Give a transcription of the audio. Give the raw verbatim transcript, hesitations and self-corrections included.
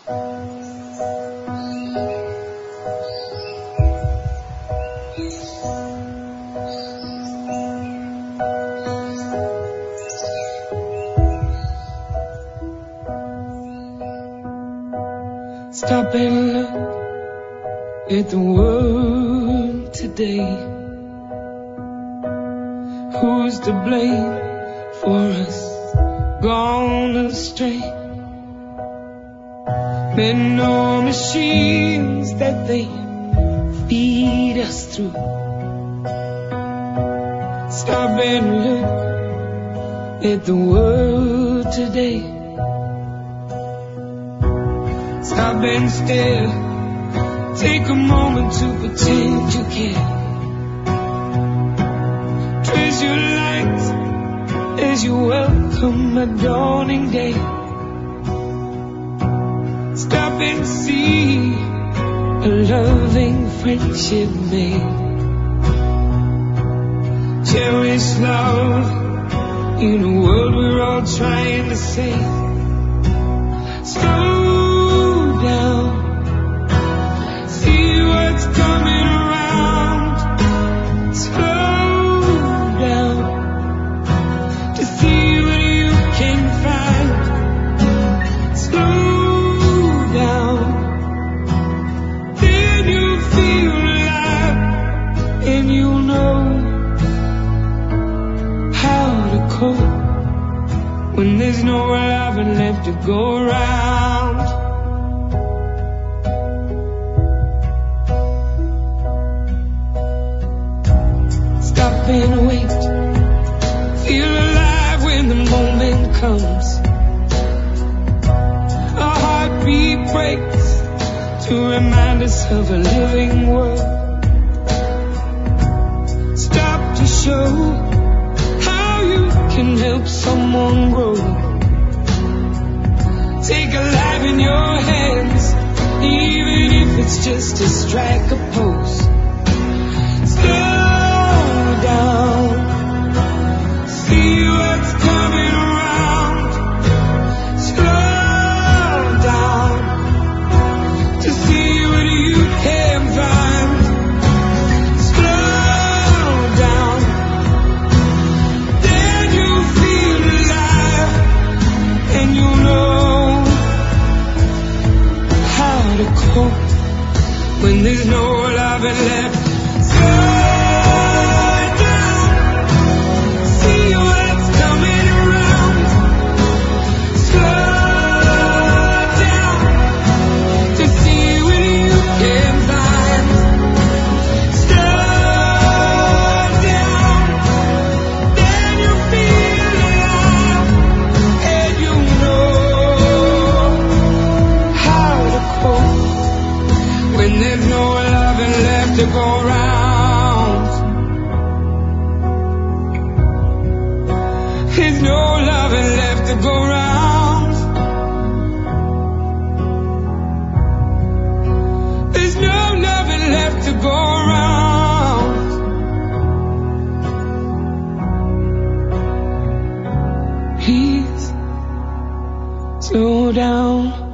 Stop and look at the world today. Who's to blame for us gone astray? Men or machines that they feed us through. Stop and look at the world today. Stop and stare. Take a moment to pretend you care. Trace your lights as you welcome a dawning day. Stop and see a loving friendship made. Cherish love in a world we're all trying to save. Slow down, see what's coming around. Slow down to see what you can find. Slow down, then you'll feel alive, and you'll know how to cope when there's no love left to go around. Stop and wait. Feel alive when the moment comes. A heartbeat breaks to remind us of a living world. Stop to show how you can help someone grow. Take a life in your hands, even if it's just to strike a pose. Slow down, see what's coming around. Slow down to see what you can find. Slow down, then you'll feel alive, and you'll know how to cope when there's no love left. Slow down, see what's coming around. Slow down to see what you can find. Slow down, then you'll feel alive, and you'll know how to cope when there's no love left to go round. There's no love left to go round. There's no love left to go round. Please slow down.